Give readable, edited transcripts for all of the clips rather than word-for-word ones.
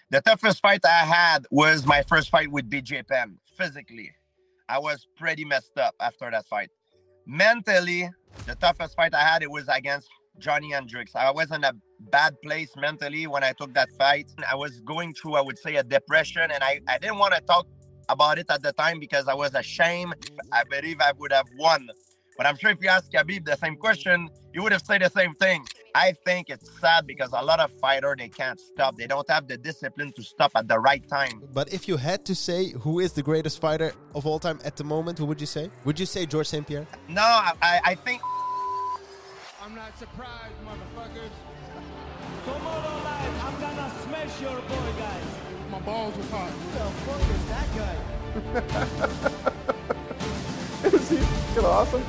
The toughest fight I had was my first fight with BJ Penn. Physically, I was pretty messed up after that fight. Mentally, the toughest fight I had it was against Johnny Hendricks. I was in a bad place mentally when I took that fight. I was going through, I would say, a depression, and I didn't want to talk about it at the time because I was ashamed. I believe I would have won. But I'm sure if you ask Khabib the same question, he would have said the same thing. I think it's sad because a lot of fighters, they can't stop. They don't have the discipline to stop at the right time. But if you had to say who is the greatest fighter of all time at the moment, who would you say? Would you say George St. Pierre? No, I think... I'm not surprised, motherfuckers. Tomorrow night, I'm gonna smash your boy, guys. My balls was hot. Who the fuck is that guy? Is he fucking awesome?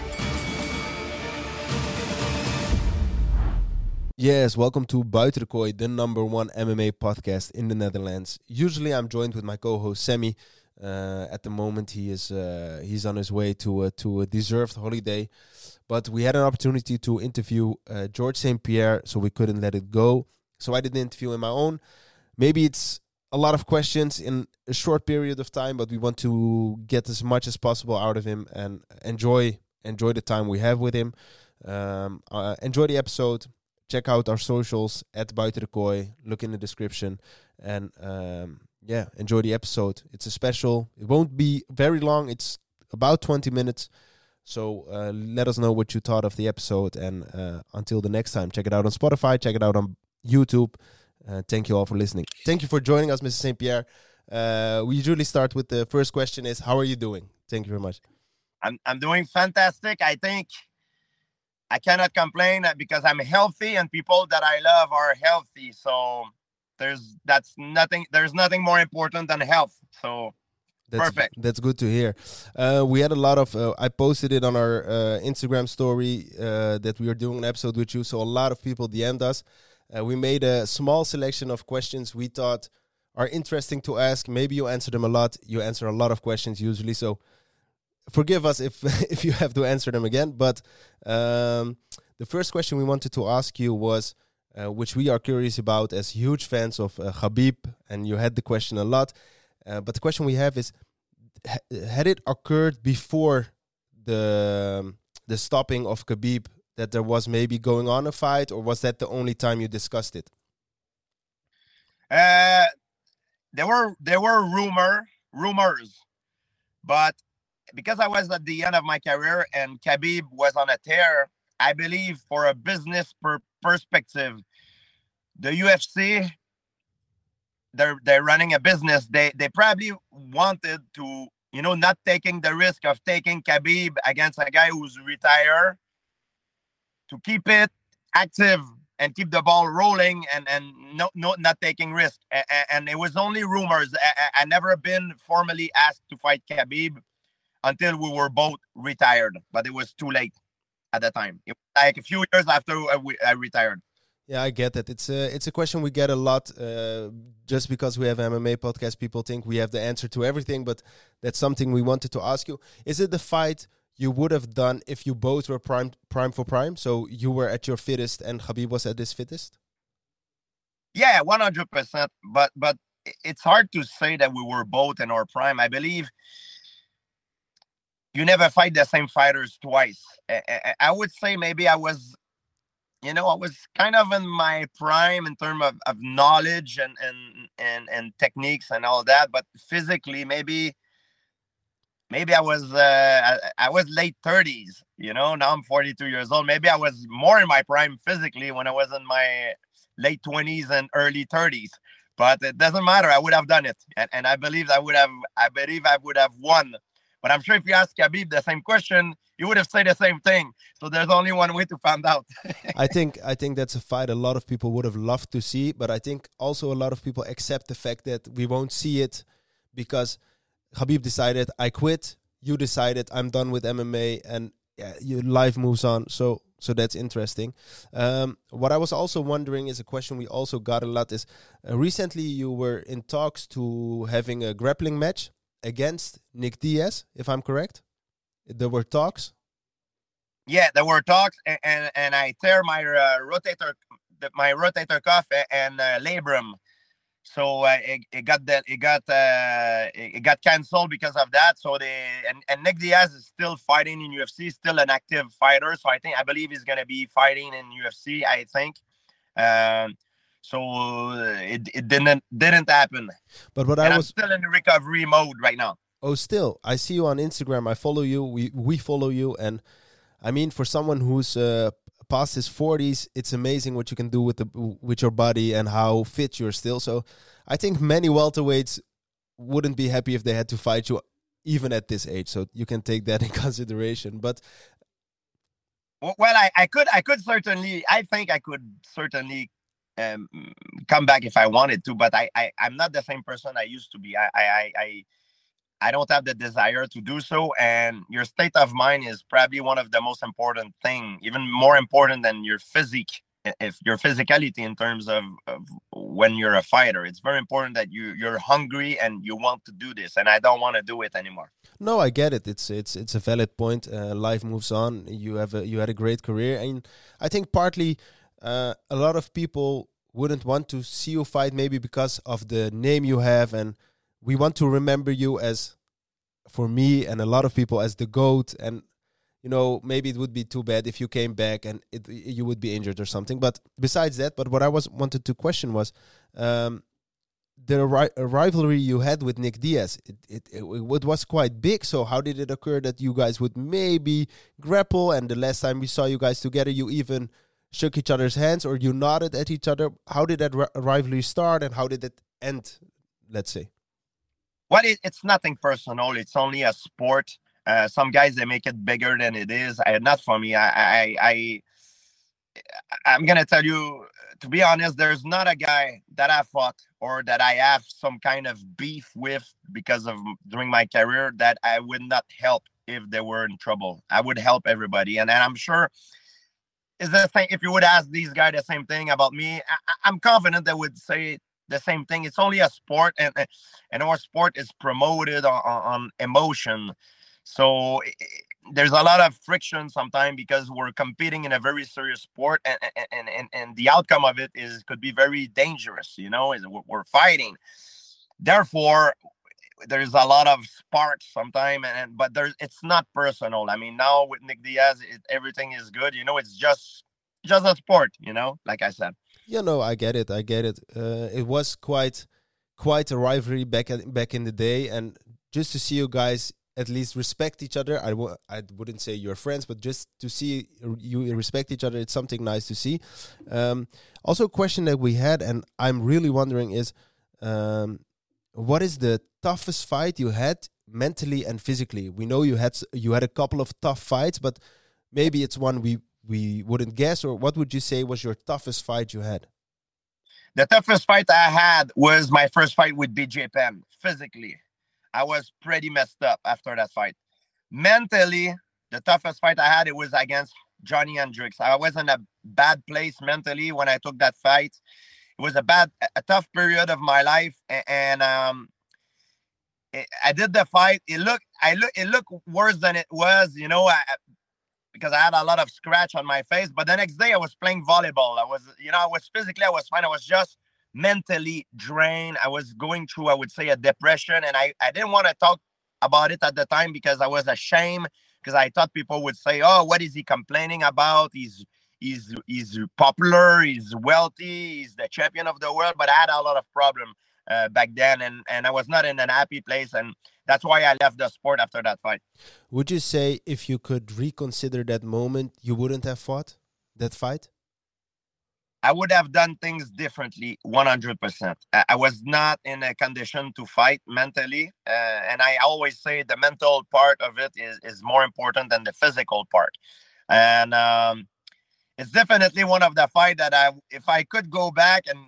Yes, welcome to Buiten de Kooi, the #1 MMA podcast in the Netherlands. Usually I'm joined with my co-host Sammy. At the moment he's on his way to a deserved holiday. But we had an opportunity to interview George St. Pierre, so we couldn't let it go. So I did the interview on my own. Maybe it's a lot of questions in a short period of time, but we want to get as much as possible out of him and enjoy the time we have with him. Enjoy the episode. Check out our socials at Buiten de Kooi. Look in the description. And enjoy the episode. It's a special. It won't be very long. It's about 20 minutes. So let us know what you thought of the episode. And until the next time, check it out on Spotify. Check it out on YouTube. Thank you all for listening. Thank you for joining us, Mr. St. Pierre. We usually start with the first question is, how are you doing? Thank you very much. I'm doing fantastic. I think I cannot complain because I'm healthy and people that I love are healthy. So there's nothing more important than health. So perfect. That's good to hear. We had a lot of, I posted it on our Instagram story that we are doing an episode with you. So a lot of people DM'd us. We made a small selection of questions we thought are interesting to ask. Maybe you answer them a lot. You answer a lot of questions usually. So forgive us if you have to answer them again. But the first question we wanted to ask you was, which we are curious about as huge fans of Khabib, and you had the question a lot. But the question we have is, had it occurred before the stopping of Khabib that there was maybe going on a fight, or was that the only time you discussed it? There were rumors, but because I was at the end of my career and Khabib was on a tear, I believe for a business perspective, the UFC, they're running a business. They probably wanted to, not taking the risk of taking Khabib against a guy who's retired, to keep it active and keep the ball rolling and not taking risk. And it was only rumors. I never been formally asked to fight Khabib until we were both retired, but it was too late at the time. It was like a few years after I retired. Yeah, I get that. It's a question we get a lot. Just because we have an MMA podcast, people think we have the answer to everything, but that's something we wanted to ask you. Is it the fight you would have done if you both were prime for prime? So you were at your fittest and Khabib was at his fittest? Yeah, 100%. But it's hard to say that we were both in our prime. I believe you never fight the same fighters twice. I would say maybe I was kind of in my prime in terms of knowledge and techniques and all that. But physically, maybe I was late 30s. Now I'm 42 years old. Maybe I was more in my prime physically when I was in my late 20s and early 30s. But it doesn't matter. I would have done it, and I believe I would have won. But I'm sure if you ask Khabib the same question, he would have said the same thing. So there's only one way to find out. I think that's a fight a lot of people would have loved to see, but I think also a lot of people accept the fact that we won't see it because Khabib decided, I quit. You decided, I'm done with MMA, and your life moves on. So that's interesting. What I was also wondering is a question we also got a lot is, recently you were in talks to having a grappling match against Nick Diaz, if I'm correct. There were talks. Yeah, there were talks, and I tear my rotator cuff and labrum. So it got canceled because of that. So and Nick Diaz is still fighting in UFC, still an active fighter. So I believe he's gonna be fighting in UFC. I think. Um, so it didn't happen. But what And I I'm was still in the recovery mode right now. still, I see you on Instagram. I follow you. We follow you, and I mean, for someone who's past his 40s, it's amazing what you can do with your body and how fit you're still. So, I think many welterweights wouldn't be happy if they had to fight you even at this age. So you can take that in consideration. But well, I could certainly. I think I could certainly um, come back if I wanted to, but I'm not the same person I used to be. I don't have the desire to do so, and your state of mind is probably one of the most important thing, even more important than your physique, if your physicality in terms of when you're a fighter. It's very important that you're hungry and you want to do this, and I don't want to do it anymore. no, I get it. It's a valid point. Life moves on. You had a great career, and I think partly a lot of people wouldn't want to see you fight, maybe because of the name you have, and we want to remember you as, for me and a lot of people, as the GOAT. And maybe it would be too bad if you came back and you would be injured or something. But besides that, but what I wanted to question was the rivalry you had with Nick Diaz. It was quite big. So how did it occur that you guys would maybe grapple? And the last time we saw you guys together, you even shook each other's hands or you nodded at each other. How did that rivalry start and how did it end, let's say? Well, it's nothing personal. It's only a sport. Some guys, they make it bigger than it is. Not for me. I'm gonna tell you, to be honest, there's not a guy that I fought or that I have some kind of beef with because of during my career that I would not help if they were in trouble. I would help everybody, and I'm sure is the same. If you would ask these guys the same thing about me, I'm confident they would say the same thing. It's only a sport, and our sport is promoted on emotion. So there's a lot of friction sometimes because we're competing in a very serious sport, and the outcome of it could be very dangerous. We're fighting. Therefore, there's a lot of sparks sometimes, but it's not personal. I mean, now with Nick Diaz, everything is good. It's just a sport. Like I said. I get it. It was quite a rivalry back in the day, and just to see you guys at least respect each other. I wouldn't say you're friends, but just to see you respect each other, it's something nice to see. Also, a question that we had, and I'm really wondering is, what is the toughest fight you had mentally and physically? We know you had a couple of tough fights, but maybe it's one we wouldn't guess, or what would you say was your toughest fight you had? The toughest fight I had was my first fight with BJ Penn. Physically, I was pretty messed up after that fight. Mentally, the toughest fight I had, it was against Johnny Hendricks. I was in a bad place mentally when I took that fight. It was a tough period of my life, and I did the fight. It looked worse than it was, because I had a lot of scratch on my face. But the next day I was playing volleyball. I was physically, I was fine. I was just mentally drained. I was going through, I would say, a depression. And I didn't want to talk about it at the time because I was ashamed, because I thought people would say, oh, what is he complaining about? He's popular, he's wealthy, he's the champion of the world. But I had a lot of problems back then, and I was not in an happy place. And that's why I left the sport after that fight. Would you say if you could reconsider that moment, you wouldn't have fought that fight? I would have done things differently, 100%. I was not in a condition to fight mentally. And I always say the mental part of it is more important than the physical part. And it's definitely one of the fight that if I could go back and,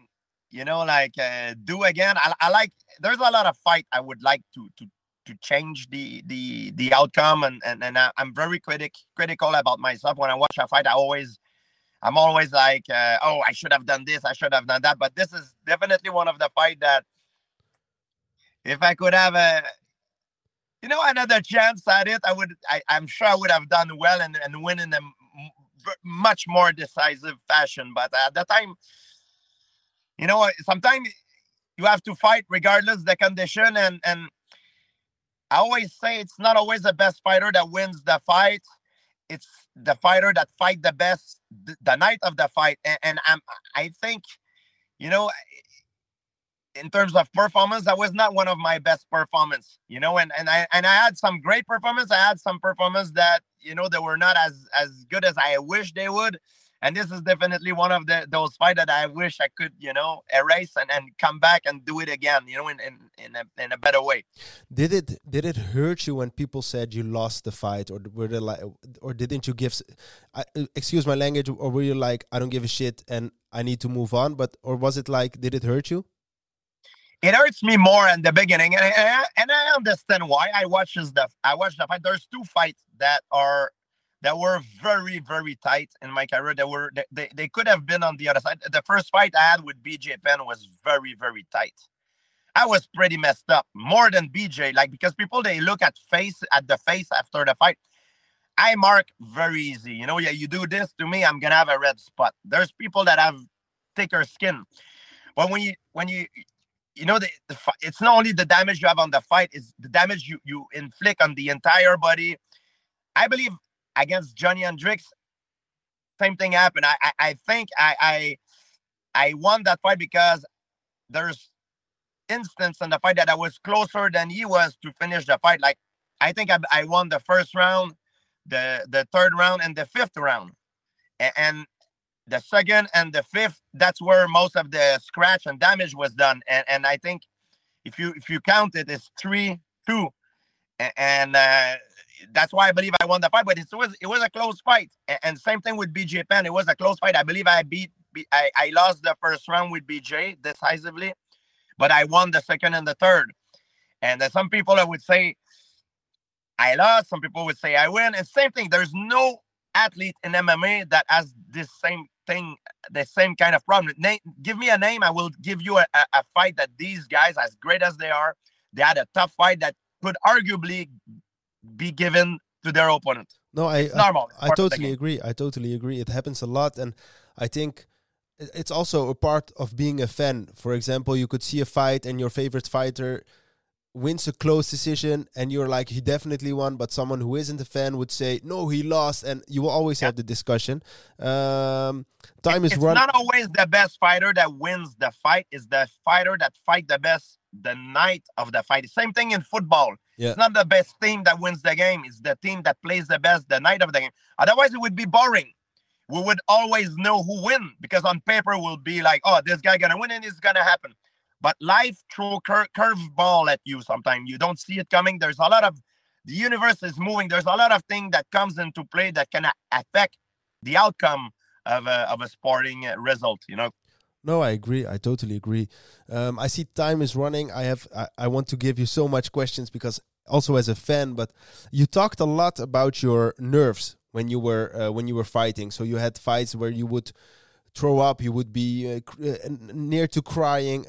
do again, I like, there's a lot of fight I would like to change the outcome, and I'm very critical about myself. When I watch a fight, I'm always like, oh, I should have done this, I should have done that. But this is definitely one of the fight that if I could have another chance at it, I'm sure I would have done well and win in a much more decisive fashion. But at the time, sometimes you have to fight regardless the condition. And I always say it's not always the best fighter that wins the fight. It's the fighter that fight the best the night of the fight. I think, you know, in terms of performance, that was not one of my best performance, and I had some great performance. I had some performance that, they were not as good as I wish they would. And this is definitely one of those fights that I wish I could, erase and come back and do it again, in a better way. Did it hurt you when people said you lost the fight, or were they like, or didn't you give? Excuse my language, or were you like, I don't give a shit and I need to move on? Or was it like, did it hurt you? It hurts me more in the beginning, and I understand why. I watched the fight. There's two fights that were very, very tight in my career. They could have been on the other side. The first fight I had with BJ Penn was very, very tight. I was pretty messed up, more than BJ, because people, they look at the face after the fight. I mark very easy. Yeah, you do this to me, I'm gonna have a red spot. There's people that have thicker skin, but when you it's not only the damage you have on the fight, it's the damage you inflict on the entire body. I believe against Johnny Hendricks, same thing happened. I think I won that fight because there's instance in the fight that I was closer than he was to finish the fight. Like, I think I won the first round, the third round, and the fifth round. And the second and the fifth, that's where most of the scratch and damage was done. And I think if you count it, it's 3-2. And that's why I believe I won the fight. But it was a close fight. And same thing with BJ Penn. It was a close fight. I believe I lost the first round with BJ decisively, but I won the second and the third. And some people would say I lost. Some people would say I win. And same thing. There's no athlete in MMA that has this same thing, the same kind of problem. Give me a name, I will give you a fight that these guys, as great as they are, they had a tough fight that could arguably be given to their opponent. No, it's normal. I totally agree. I totally agree. It happens a lot, and I think it's also a part of being a fan. For example, you could see a fight and your favorite fighter wins a close decision and you're like, he definitely won, but someone who isn't a fan would say, no, he lost, and you will always have the discussion. Time is running. It's not always the best fighter that wins the fight. It's the fighter that fight the best the night of the fight. Same thing in football. Yeah. It's not the best team that wins the game. It's the team that plays the best the night of the game. Otherwise, it would be boring. We would always know who wins, because on paper we'll be like, oh, this guy gonna win and it's gonna happen. But life throw curveball at you sometimes. You don't see it coming. There's a lot of, the universe is moving. There's a lot of things that comes into play that can affect the outcome of a sporting result, No, I agree. I totally agree. I see time is running. I want to give you so much questions, because also as a fan, but you talked a lot about your nerves when you were fighting. So you had fights where you would throw up, you would be near to crying.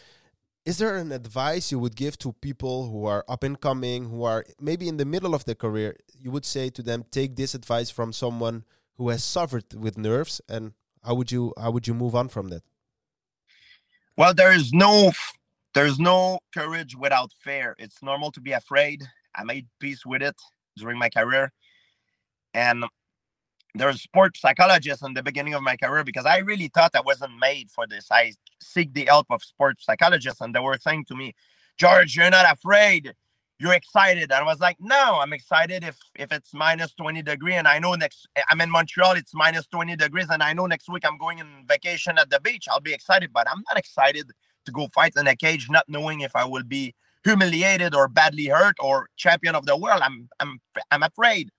Is there an advice you would give to people who are up and coming, who are maybe in the middle of their career? You would say to them, take this advice from someone who has suffered with nerves, and how would you move on from that? Well, there's no courage without fear. It's normal to be afraid. I made peace with it during my career. And there's sports psychologists in the beginning of my career, because I really thought I wasn't made for this. I seek the help of sports psychologists, and they were saying to me, George, you're not afraid. You're excited. And I was like, no, I'm excited if it's minus 20 degrees. And I know I'm in Montreal, it's minus 20 degrees. And I know next week I'm going on vacation at the beach. I'll be excited, but I'm not excited to go fight in a cage, not knowing if I will be humiliated or badly hurt or champion of the world. I'm afraid.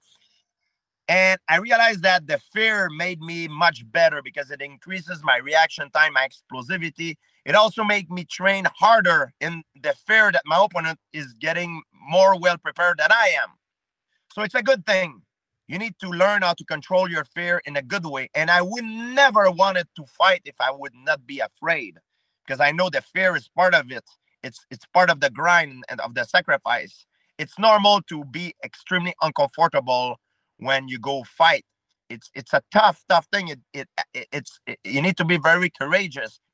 And I realized that the fear made me much better, because it increases my reaction time, my explosivity. It also made me train harder in the fear that my opponent is getting more well prepared than I am. So it's a good thing. You need to learn how to control your fear in a good way. And I would never wanted to fight if I would not be afraid, because I know the fear is part of it. It's part of the grind and of the sacrifice. It's normal to be extremely uncomfortable when you go fight. It's a tough thing. You need to be very courageous,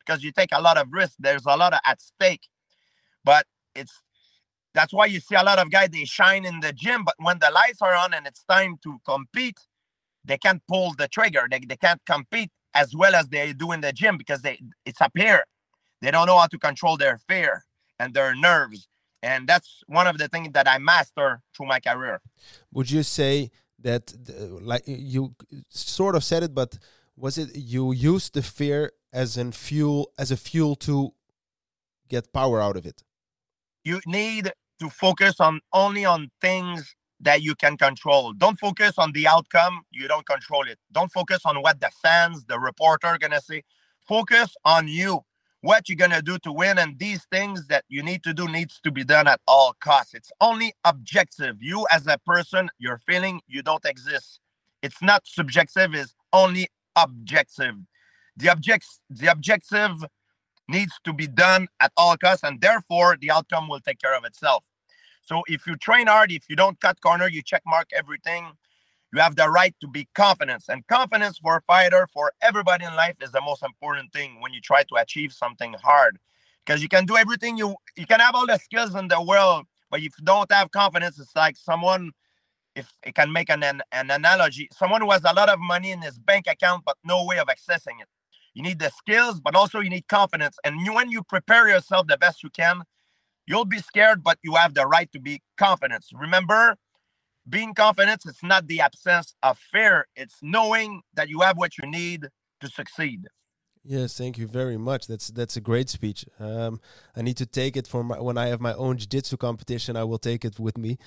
because you take a lot of risk. There's a lot of at stake. But that's why you see a lot of guys, they shine in the gym, but when the lights are on and it's time to compete, they can't pull the trigger. They can't compete as well as they do in the gym because it's up here. They don't know how to control their fear and their nerves. And that's one of the things that I master through my career. Would you say that, like you sort of said it, but was it you used the fear as a fuel to get power out of it? You need to focus only on things that you can control. Don't focus on the outcome. You don't control it. Don't focus on what the fans, the reporter are going to say. Focus on you, what you're going to do to win. And these things that you need to do needs to be done at all costs. It's only objective. You as a person, your feeling, you don't exist. It's not subjective, it's only objective. The objective needs to be done at all costs, and therefore the outcome will take care of itself. So if you train hard, if you don't cut corner, you check mark everything, you have the right to be confident. And confidence for a fighter, for everybody in life, is the most important thing when you try to achieve something hard. Because you can do everything, you can have all the skills in the world, but if you don't have confidence, it's like someone, if I can make an analogy, someone who has a lot of money in his bank account, but no way of accessing it. You need the skills, but also you need confidence. And when you prepare yourself the best you can, you'll be scared, but you have the right to be confident. Remember, being confident is not the absence of fear. It's knowing that you have what you need to succeed. Yes, thank you very much. That's a great speech. I need to take it for when I have my own jiu-jitsu competition. I will take it with me.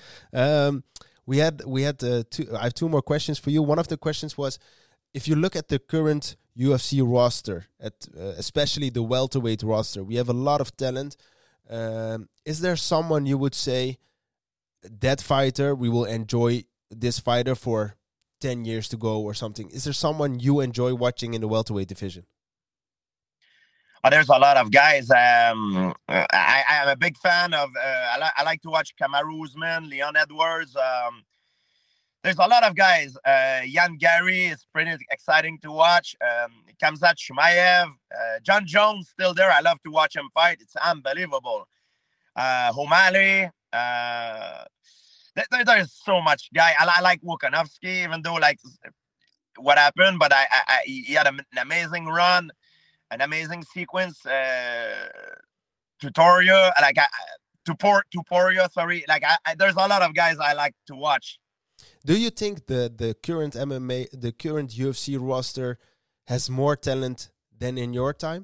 We had I have two more questions for you. One of the questions was, if you look at the current UFC roster, especially the welterweight roster, we have a lot of talent. Is there someone you would say, that fighter, we will enjoy this fighter for 10 years to go or something? Is there someone you enjoy watching in the welterweight division? There's a lot of guys. I am a big fan of, I like to watch Kamaru Usman, Leon Edwards. There's a lot of guys. Yan Gary is pretty exciting to watch. Khamzat Chimaev, John Jones still there. I love to watch him fight. It's unbelievable. O'Malley. There's so much guy. I like Volkanovski, even though like what happened, but he had an amazing run, an amazing sequence. Tutoria, like Tuporia, sorry. Like there's a lot of guys I like to watch. Do you think the current the current UFC roster has more talent than in your time?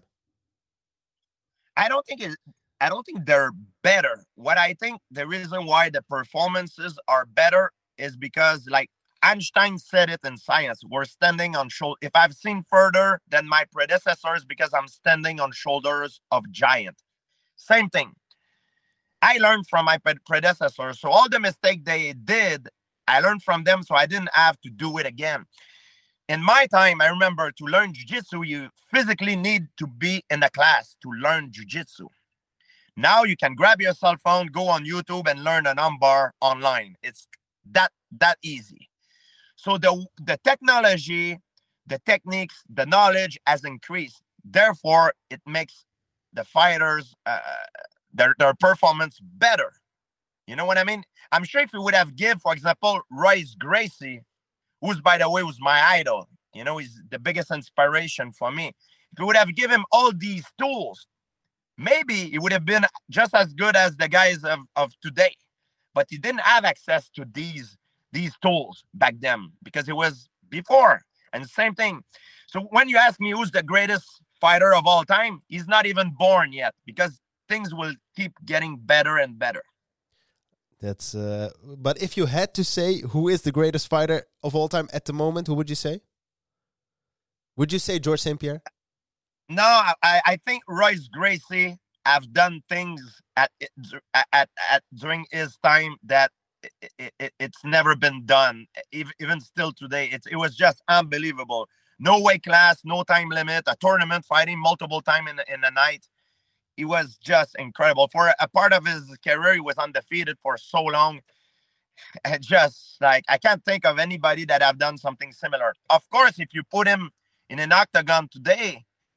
I don't think they're better. What I think the reason why the performances are better is because, like Einstein said it in science, we're standing on shoulders. If I've seen further than my predecessors, because I'm standing on shoulders of giants. Same thing. I learned from my predecessors. So all the mistakes they did, I learned from them, so I didn't have to do it again. In my time, I remember to learn jiu-jitsu, you physically need to be in a class to learn jiu-jitsu. Now you can grab your cell phone, go on YouTube, and learn an armbar online. It's that easy. So the technology, the techniques, the knowledge has increased. Therefore, it makes the fighters, their performance better. You know what I mean? I'm sure if we would have give, for example, Royce Gracie, who's, by the way, was my idol. You know, he's the biggest inspiration for me. If we would have given him all these tools, maybe he would have been just as good as the guys of today. But he didn't have access to these tools back then because it was before. And the same thing. So when you ask me who's the greatest fighter of all time, he's not even born yet because things will keep getting better and better. That's but if you had to say who is the greatest fighter of all time at the moment, who would you say? Would you say George St. Pierre? No, I think Royce Gracie have done things at during his time that it's never been done. Even still today, it was just unbelievable. No weight class, no time limit, a tournament fighting multiple times in the night. He was just incredible. For a part of his career, he was undefeated for so long. Just like, I can't think of anybody that have done something similar. Of course, if you put him in an octagon today,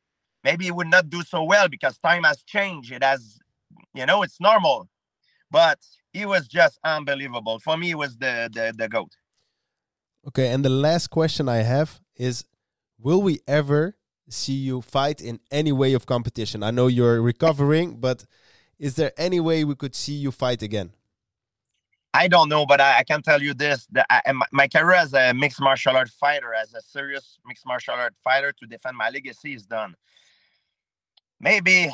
maybe he would not do so well because time has changed. It has, it's normal. But he was just unbelievable. For me, he was the GOAT. Okay, and the last question I have is, will we ever see you fight in any way of competition? I know you're recovering, but is there any way we could see you fight again? I don't know, but I can tell you this. My career as a mixed martial art fighter, as a serious mixed martial art fighter to defend my legacy is done. Maybe,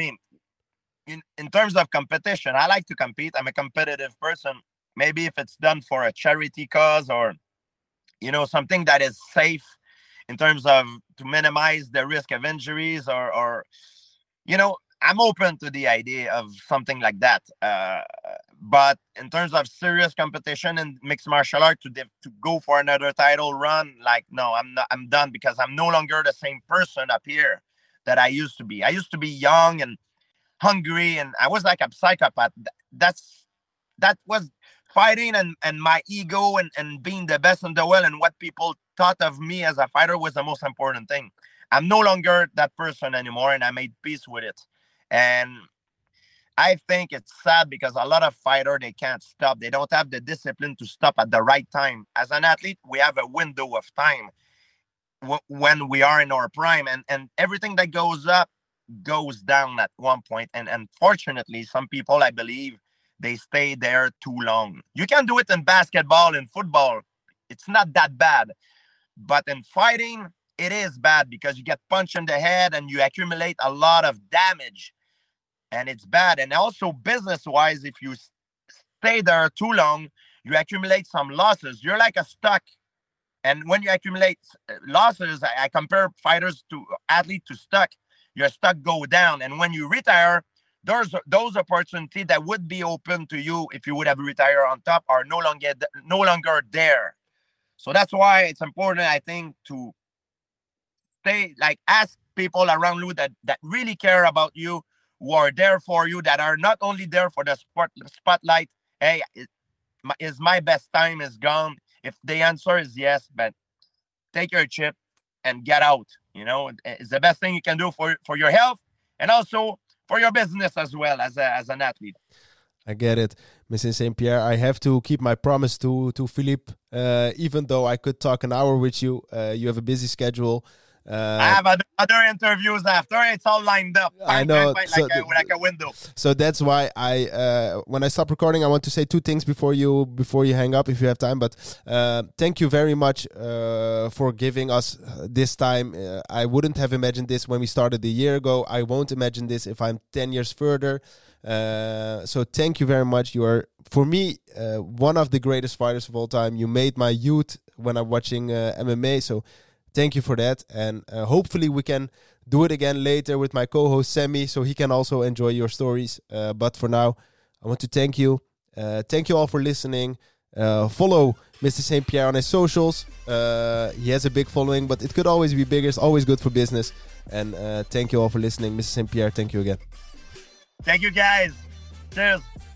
in terms of competition, I like to compete. I'm a competitive person. Maybe if it's done for a charity cause or, something that is safe in terms of to minimize the risk of injuries or I'm open to the idea of something like that. But in terms of serious competition and mixed martial art to go for another title run, no, I'm done because I'm no longer the same person up here that I used to be. I used to be young and hungry, and I was like a psychopath. That was fighting and my ego and being the best in the world, and what people thought of me as a fighter was the most important thing. I'm no longer that person anymore, and I made peace with it. And I think it's sad because a lot of fighters, they can't stop. They don't have the discipline to stop at the right time. As an athlete, we have a window of time when we are in our prime, and everything that goes up goes down at one point. And unfortunately, some people, I believe, they stay there too long. You can do it in basketball and football. It's not that bad. But in fighting, it is bad because you get punched in the head and you accumulate a lot of damage. And it's bad. And also business-wise, if you stay there too long, you accumulate some losses. You're like a stock. And when you accumulate losses, I compare fighters to athletes to stock. Your stock go down. And when you retire, there's those opportunities that would be open to you if you would have retired on top are no longer there. So that's why it's important, I think, to stay, ask people around you that really care about you, who are there for you, that are not only there for the spotlight. Hey, is my best time is gone? If the answer is yes, but take your chip and get out. It's the best thing you can do for your health and also for your business as well as an athlete. I get it, Mr. St. Pierre. I have to keep my promise to Philippe, even though I could talk an hour with you. You have a busy schedule. I have other interviews after. It's all lined up. I know. Like a window. So that's why when I stop recording, I want to say two things before you hang up, if you have time. But thank you very much for giving us this time. I wouldn't have imagined this when we started a year ago. I won't imagine this if I'm 10 years further. So thank you very much. You are, for me, one of the greatest fighters of all time. You made my youth when I'm watching MMA. So thank you for that. And hopefully we can do it again later with my co-host Sammy, so he can also enjoy your stories. But for now, I want to thank you. Thank you all for listening. Follow Mr. St. Pierre on his socials. He has a big following, but it could always be bigger. It's always good for business. And thank you all for listening. Mr. St. Pierre, thank you again. Thank you, guys. Cheers.